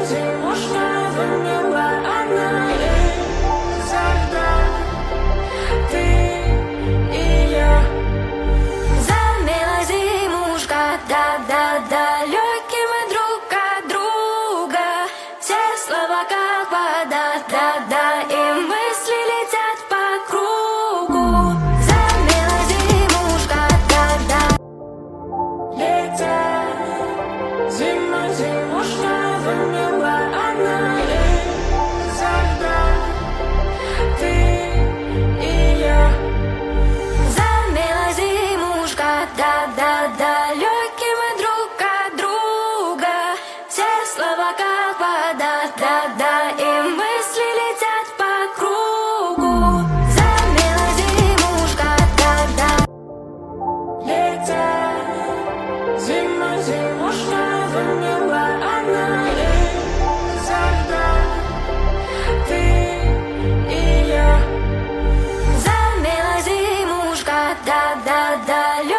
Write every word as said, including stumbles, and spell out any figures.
зимушка замерла, она изо льда. Ты и я. Замерла зимушка, да-да-да, легкие мы друг от друга. Все слова как вода, да-да, и мысли летят по кругу. Замерла зимушка, да-да. Летят. Зима, зимушка замерла, она изо льда. Ты и я. Замерла зимушка, да-да-да, легкие мы друг от друга. Все слова как вода, да-да, и мысли летят по кругу. Замерла зимушка, да-да. Летят. Зима, зимушка замерла, она изо льда. Ты и я. Замерла зимушка, да-да-да.